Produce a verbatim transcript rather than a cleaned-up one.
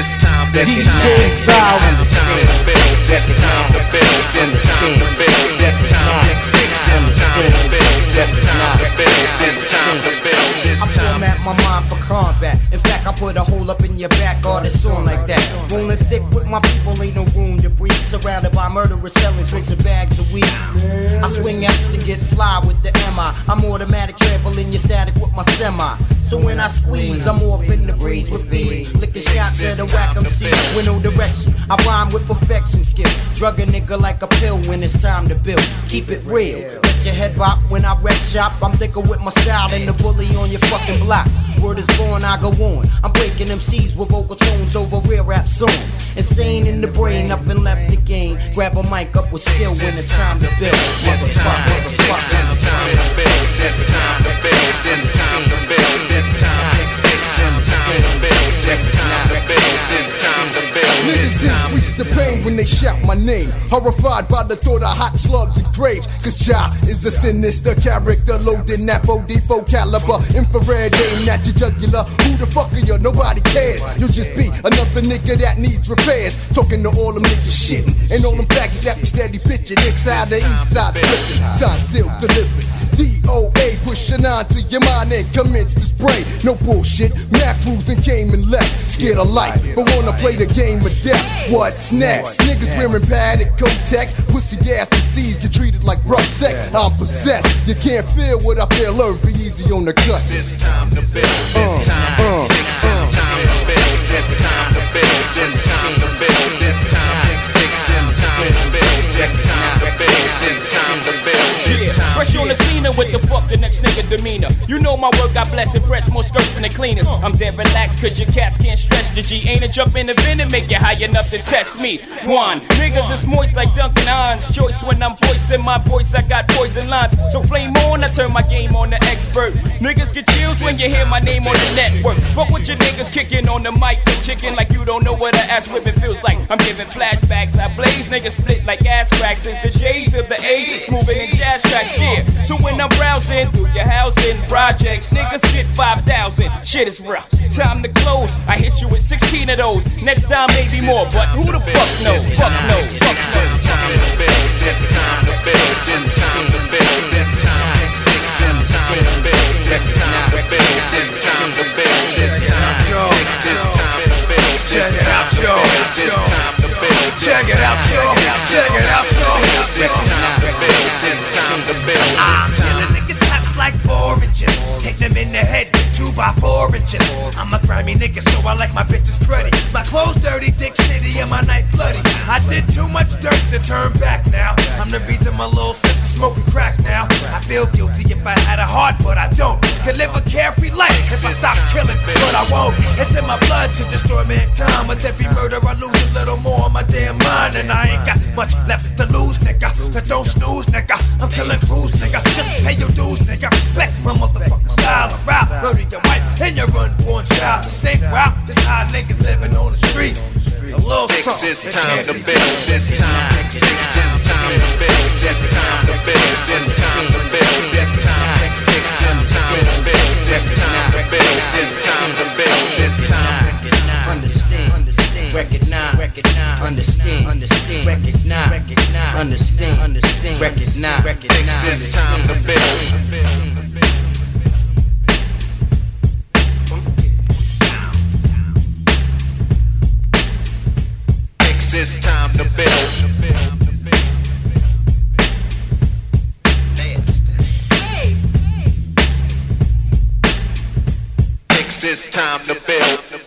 It's time to build. It's time to build. It's time to build. It's time to build. It's time to build. It's time to build. It's time to build. I format my mind for combat. In fact, I put a hole up in your back, all this on like that. Rolling thick with my people, ain't no room to breathe. Surrounded by murderers selling drinks and bags of weed. I swing X and get fly with the M I. I'm automatic trampling your static with my semi. So when I squeeze, I'm off in the breeze with bees. Licking shots at a whack M C with no direction. I rhyme with perfection skill. Drug a nigga like a pill when it's time to build. Keep it real. Let your head bop when I wreck shop. I'm thicker with my style than the bully on your fucking block. Word is born, I go on. I'm breaking M Cs with vocal tones over real rap songs. Insane in the brain, up and left the game. Grab a mic up with skill when it's time to build. It's time, it's time to build. It's time to build. It's time to build. It's time, it's time to build. It's time to build. It's time to build. Niggas increase the pain when they shout my name. Horrified by the thought of hot slugs and graves. Cause Ja is a sinister character, loading that four D four caliber. Infrared aim at your jugular. Who the fuck are you? Nobody cares. You'll just be another nigga that needs repairs. Talking to all them niggas shitting. And all them faggots that be steady bitching. Inside the east side flipping. Sign sealed delivered. D O A pushing on to your mind and commence to spray. No bullshit. Mac crews then came and left. Scared of life, but wanna play the game of death. What's next? Niggas wearing padded Kotex. Pussy ass M Cs get treated like rough sex. I'm possessed. You can't feel what I feel. Learn, be easy on the cut. It's time to build. It's time. It's time to build. It's time to build. It's time to build. It's time. It's time to build. It's time to build. It's time to build. It's time. Fresh on the scene with the fuck the next nigga demeanor. You know my work, I bless and press more skirts than the cleaners. I'm dead relaxed cause your cats can't stretch the G. Ain't a jump in the vent and make you high enough to test me. One, niggas is moist like Duncan Hines. Choice when I'm voicing my voice, I got poison lines. So flame on, I turn my game on the expert. Niggas get chills when you hear my name on the network. Fuck with your niggas kicking on the mic and chicken like you don't know what a ass whipping feels like. I'm giving flashbacks, I blaze, niggas split like ass cracks. It's the shades of the age, moving in jazz tracks, yeah. So when I'm browsing through your housing projects, niggas get five thousand. Shit is rough. Time to close. I hit you with sixteen of those. Next time maybe more, but who the fuck knows? Fuck knows. Fuck knows. It's time to build. It's time to build. It's time to build. It's time. It's time to build. It's time to build. It's time to build. It's time. It's time to build. Check it out, yo. It's time to build. Check it out, yo. Check it out, yo. It's time to build. It's time to build. I'm killing niggas caps like four inches. Hit them in the head with two by four inches. I'm a grimy nigga, so I like my bitches cruddy. My clothes dirty, dick shitty, and my night bloody. I did too much dirt to turn back now. I'm the reason my little sister smoking crack now. I feel guilty if I had a heart, but I don't. Could live a carefree life if I stop killing, but I won't. It's in my blood to destroy mankind. With every murder I lose a little more on my damn mind. And I ain't got much left to lose, nigga. So don't snooze, nigga. I'm killing crews, nigga. Just pay your dues, nigga. Respect my motherfucking style of rap. Murder your wife and your unborn child. The same route, just how niggas living on the street. A little something. It's time to build. It's time. It's time to build. It's time to build. It's time to build. It's time. It's time to build. It's time to build. It's time to build. It's time. Understand, understand, recognize, recognize, understand, understand, recognize, recognize, understand, understand, recognize, recognize. It's time to build. It's time to build. It's time to build.